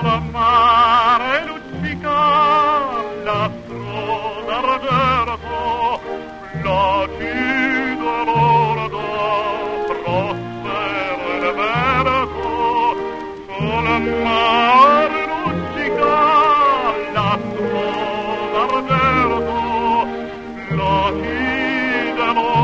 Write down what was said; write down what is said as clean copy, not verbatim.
sul mare luccica l'astro d'argento, placido e lordo, prospero e verso, sul mare luccica l'astro d'argento, placido e lordo.